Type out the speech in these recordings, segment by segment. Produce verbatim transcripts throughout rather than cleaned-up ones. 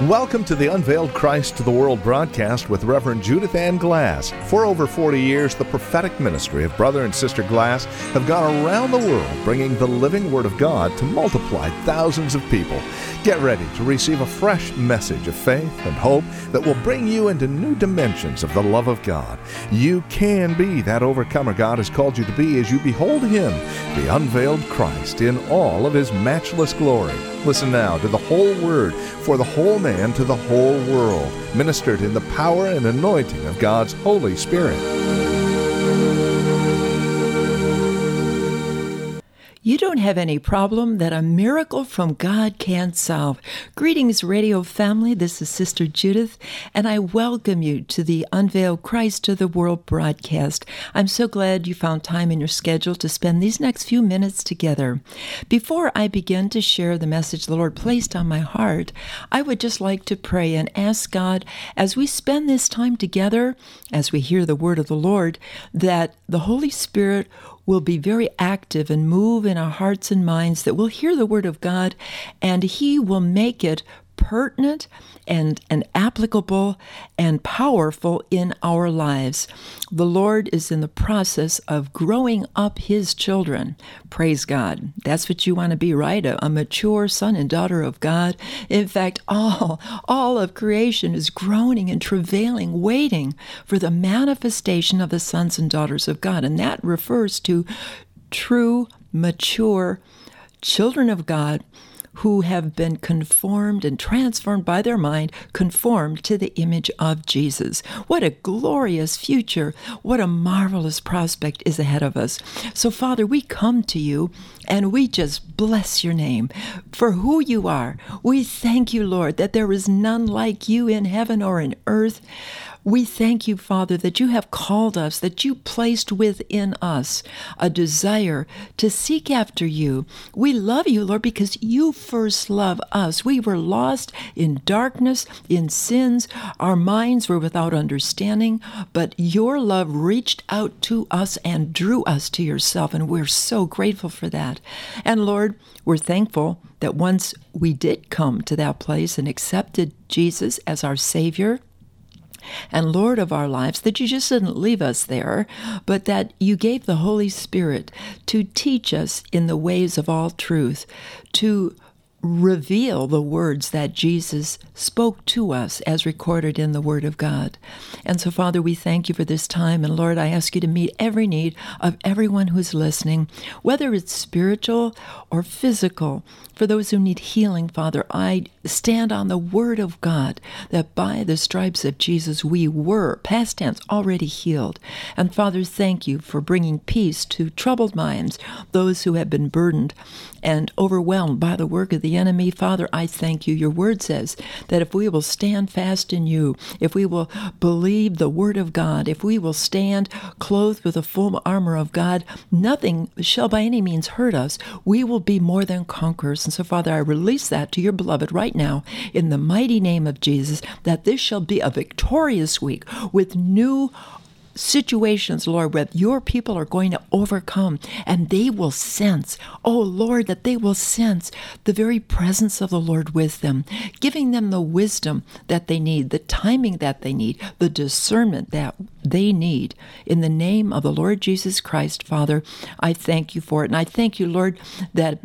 Welcome to the Unveiled Christ to the World broadcast with Reverend Judith Ann Glass. For over forty years, the prophetic ministry of Brother and Sister Glass have gone around the world bringing the living Word of God to multiply thousands of people. Get ready to receive a fresh message of faith and hope that will bring you into new dimensions of the love of God. You can be that overcomer God has called you to be as you behold Him, the unveiled Christ, in all of His matchless glory. Listen now to the whole Word for the whole man to the whole world, ministered in the power and anointing of God's Holy Spirit. You don't have any problem that a miracle from God can't solve. Greetings, radio family. This is Sister Judith, and I welcome you to the Unveiled Christ to the World broadcast. I'm so glad you found time in your schedule to spend these next few minutes together. Before I begin to share the message the Lord placed on my heart, I would just like to pray and ask God, as we spend this time together, as we hear the word of the Lord, that the Holy Spirit will be very active and move in our hearts and minds, that we'll hear the Word of God and He will make it pertinent and, and applicable and powerful in our lives. The Lord is in the process of growing up His children. Praise God. That's what you want to be, right? A, a mature son and daughter of God. In fact, all, all of creation is groaning and travailing, waiting for the manifestation of the sons and daughters of God. And that refers to true, mature children of God who have been conformed and transformed by their mind, conformed to the image of Jesus. What a glorious future. What a marvelous prospect is ahead of us. So, Father, we come to you and we just bless your name for who you are. We thank you, Lord, that there is none like you in heaven or in earth. We thank you, Father, that you have called us, that you placed within us a desire to seek after you. We love you, Lord, because you first love us. We were lost in darkness, in sins. Our minds were without understanding, but your love reached out to us and drew us to yourself, and we're so grateful for that. And Lord, we're thankful that once we did come to that place and accepted Jesus as our Savior and Lord of our lives, that you just didn't leave us there, but that you gave the Holy Spirit to teach us in the ways of all truth, to reveal the words that Jesus spoke to us as recorded in the Word of God. And so, Father, we thank you for this time. And Lord, I ask you to meet every need of everyone who's listening, whether it's spiritual or physical. For those who need healing, Father, I stand on the Word of God, that by the stripes of Jesus we were, past tense, already healed. And Father, thank you for bringing peace to troubled minds, those who have been burdened and overwhelmed by the work of the enemy. Father, I thank you. Your word says that if we will stand fast in you, if we will believe the word of God, if we will stand clothed with the full armor of God, nothing shall by any means hurt us. We will be more than conquerors. And so, Father, I release that to your beloved right now in the mighty name of Jesus, that this shall be a victorious week with new situations, Lord, where your people are going to overcome, and they will sense, oh Lord, that they will sense the very presence of the Lord with them, giving them the wisdom that they need, the timing that they need, the discernment that they need. In the name of the Lord Jesus Christ, Father, I thank you for it. And I thank you, Lord, that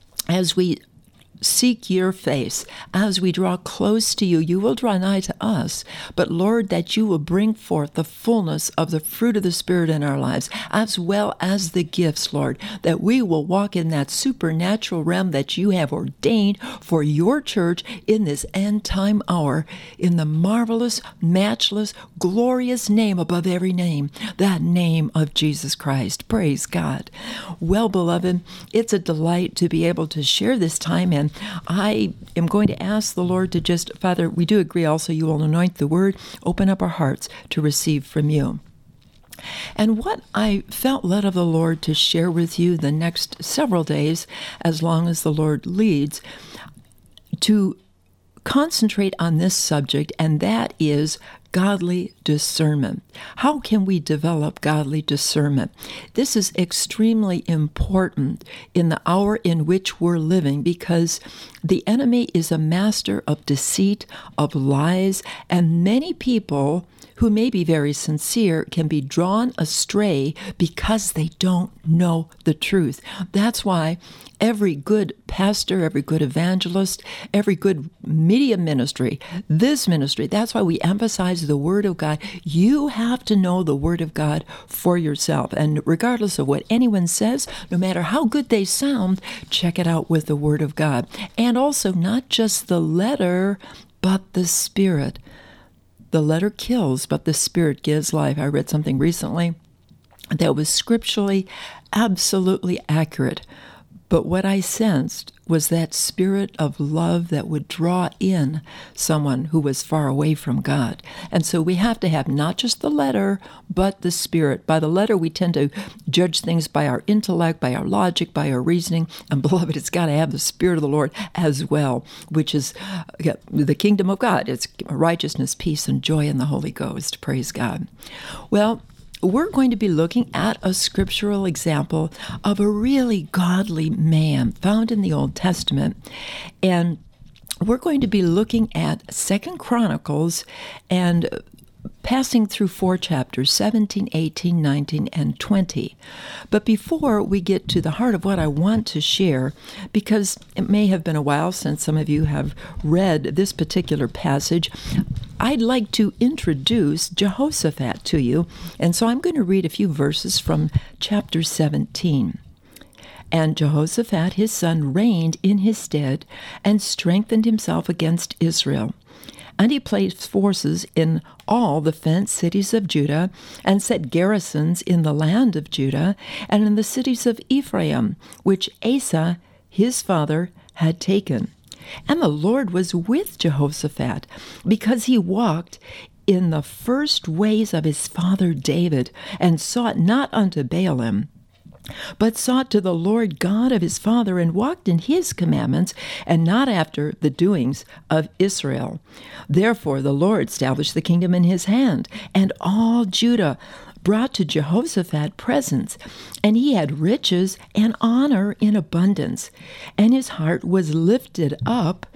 as we seek your face, as we draw close to you, you will draw nigh to us. But Lord, that you will bring forth the fullness of the fruit of the Spirit in our lives, as well as the gifts, Lord, that we will walk in that supernatural realm that you have ordained for your church in this end time hour, in the marvelous, matchless, glorious name above every name, that name of Jesus Christ. Praise God. Well, beloved, it's a delight to be able to share this time, and I am going to ask the Lord to just, Father, we do agree also you will anoint the word, open up our hearts to receive from you. And what I felt led of the Lord to share with you the next several days, as long as the Lord leads, to concentrate on this subject, and that is godly discernment. How can we develop godly discernment? This is extremely important in the hour in which we're living, because the enemy is a master of deceit, of lies, and many people who may be very sincere can be drawn astray because they don't know the truth. That's why every good pastor, every good evangelist, every good media ministry, this ministry, that's why we emphasize the Word of God. You have to know the Word of God for yourself. And regardless of what anyone says, no matter how good they sound, check it out with the Word of God. And also not just the letter, but the Spirit. The letter kills, but the Spirit gives life. I read something recently that was scripturally absolutely accurate. But what I sensed was that spirit of love that would draw in someone who was far away from God. And so we have to have not just the letter, but the Spirit. By the letter, we tend to judge things by our intellect, by our logic, by our reasoning. And beloved, it's got to have the Spirit of the Lord as well, which is the kingdom of God. It's righteousness, peace, and joy in the Holy Ghost. Praise God. Well, we're going to be looking at a scriptural example of a really godly man found in the Old Testament. And we're going to be looking at Second Chronicles and passing through four chapters, seventeen, eighteen, nineteen, and twenty. But before we get to the heart of what I want to share, because it may have been a while since some of you have read this particular passage, I'd like to introduce Jehoshaphat to you. And so I'm going to read a few verses from chapter seventeen. And Jehoshaphat his son reigned in his stead and strengthened himself against Israel. And he placed forces in all the fenced cities of Judah, and set garrisons in the land of Judah, and in the cities of Ephraim, which Asa his father had taken. And the Lord was with Jehoshaphat, because he walked in the first ways of his father David, and sought not unto Baalim, but sought to the Lord God of his father, and walked in his commandments, and not after the doings of Israel. Therefore the Lord established the kingdom in his hand, and all Judah brought to Jehoshaphat presents, and he had riches and honor in abundance, and his heart was lifted up.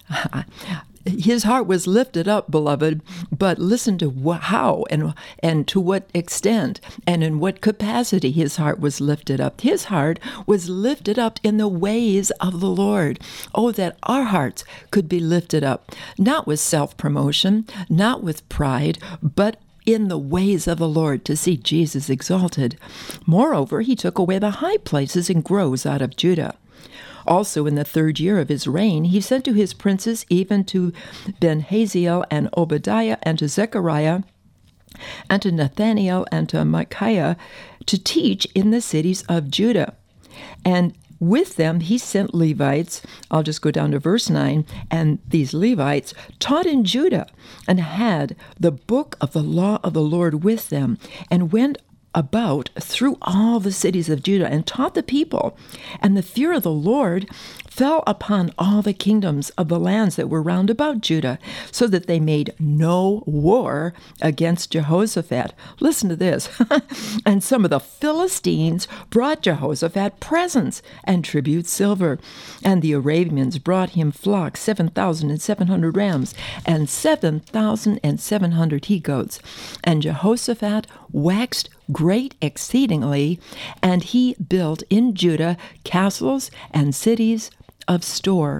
His heart was lifted up, beloved, but listen to wh- how and, and to what extent and in what capacity his heart was lifted up. His heart was lifted up in the ways of the Lord. Oh, that our hearts could be lifted up, not with self-promotion, not with pride, but in the ways of the Lord, to see Jesus exalted. Moreover, he took away the high places and groves out of Judah. Also in the third year of his reign, he sent to his princes, even to Ben-Haziel and Obadiah, and to Zechariah, and to Nathaniel, and to Micaiah, to teach in the cities of Judah. And with them he sent Levites, I'll just go down to verse nine, and these Levites taught in Judah, and had the book of the law of the Lord with them, and went about through all the cities of Judah, and taught the people. And the fear of the Lord fell upon all the kingdoms of the lands that were round about Judah, so that they made no war against Jehoshaphat. Listen to this. And some of the Philistines brought Jehoshaphat presents and tribute silver. And the Arabians brought him flocks, seven thousand and seven hundred rams, and seven thousand and seven hundred he-goats. And Jehoshaphat waxed great exceedingly, and he built in Judah castles and cities of store.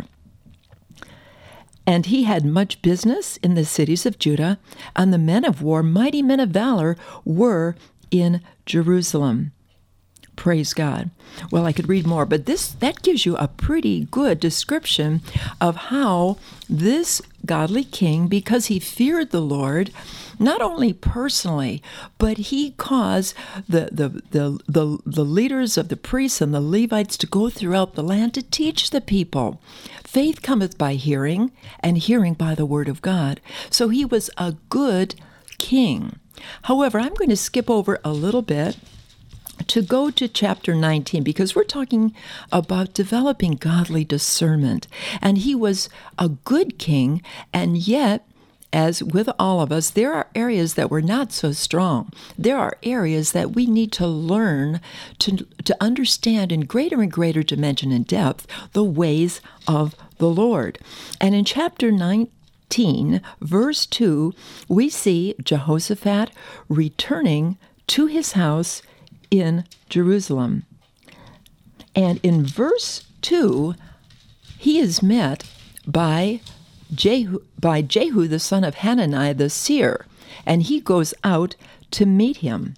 And he had much business in the cities of Judah, and the men of war, mighty men of valor, were in Jerusalem. Praise God. Well, I could read more, but this that gives you a pretty good description of how this godly king, because he feared the Lord, not only personally, but he caused the, the, the, the, the leaders of the priests and the Levites to go throughout the land to teach the people. Faith cometh by hearing, and hearing by the word of God. So he was a good king. However, I'm going to skip over a little bit to go to chapter nineteen, because we're talking about developing godly discernment. And he was a good king, and yet as with all of us, there are areas that we're not so strong. There are areas that we need to learn to, to understand in greater and greater dimension and depth the ways of the Lord. And in chapter nineteen, verse two, we see Jehoshaphat returning to his house in Jerusalem. And in verse two, he is met by Jehu, by Jehu, the son of Hanani, the seer, and he goes out to meet him.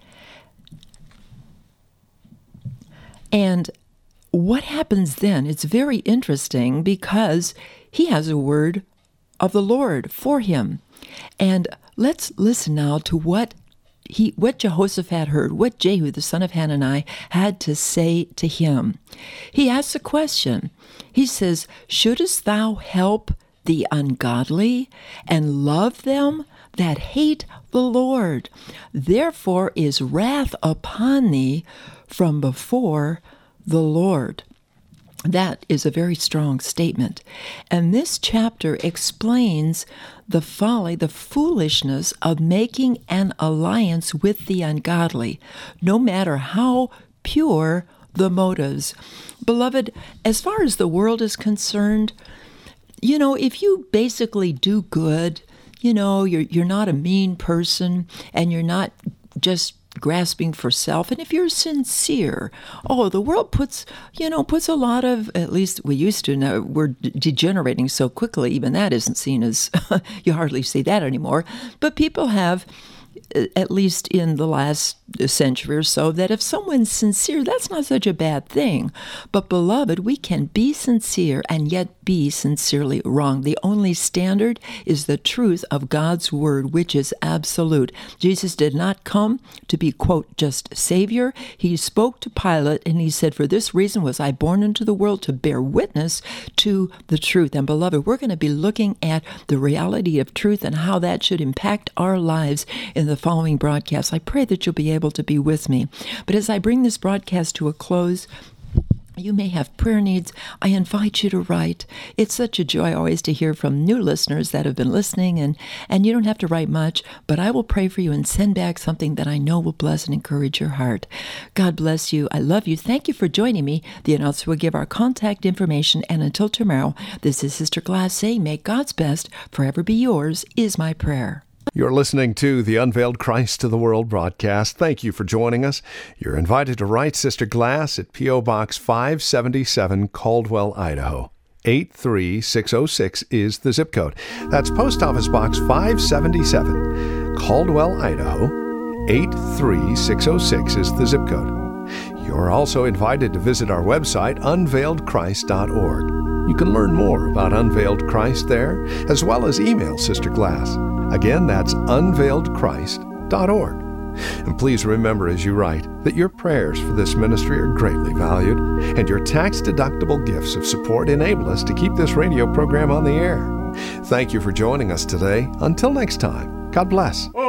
And what happens then? It's very interesting because he has a word of the Lord for him. And let's listen now to what he, what Jehoshaphat heard, what Jehu, the son of Hanani, had to say to him. He asks a question. He says, "Shouldest thou help the ungodly and love them that hate the Lord? Therefore is wrath upon thee from before the Lord." That is a very strong statement. And this chapter explains the folly, the foolishness of making an alliance with the ungodly, no matter how pure the motives. Beloved, as far as the world is concerned, you know, if you basically do good, you know, you're you're not a mean person and you're not just grasping for self, and if you're sincere, oh, the world puts, you know, puts a lot of, at least we used to, now we're degenerating so quickly, even that isn't seen as, you hardly see that anymore, but people have, at least in the last century or so, that if someone's sincere, that's not such a bad thing. But beloved, we can be sincere and yet be sincerely wrong. The only standard is the truth of God's word, which is absolute. Jesus did not come to be, quote, just Savior. He spoke to Pilate and he said, "For this reason was I born into the world, to bear witness to the truth." And beloved, we're going to be looking at the reality of truth and how that should impact our lives in the following broadcast. I pray that you'll be able to be with me. But as I bring this broadcast to a close, you may have prayer needs. I invite you to write. It's such a joy always to hear from new listeners that have been listening, and, and you don't have to write much, but I will pray for you and send back something that I know will bless and encourage your heart. God bless you. I love you. Thank you for joining me. The announcer will give our contact information, and until tomorrow, this is Sister Glass saying, may God's best forever be yours, is my prayer. You're listening to the Unveiled Christ to the World broadcast. Thank you for joining us. You're invited to write Sister Glass at P O. Box five seventy-seven, Caldwell, Idaho. eight three six oh six is the zip code. That's Post Office Box five seventy-seven, Caldwell, Idaho. eight three six oh six is the zip code. You're also invited to visit our website, unveiled christ dot org. You can learn more about Unveiled Christ there, as well as email Sister Glass. Again, that's unveiled christ dot org. And please remember as you write that your prayers for this ministry are greatly valued, and your tax-deductible gifts of support enable us to keep this radio program on the air. Thank you for joining us today. Until next time, God bless.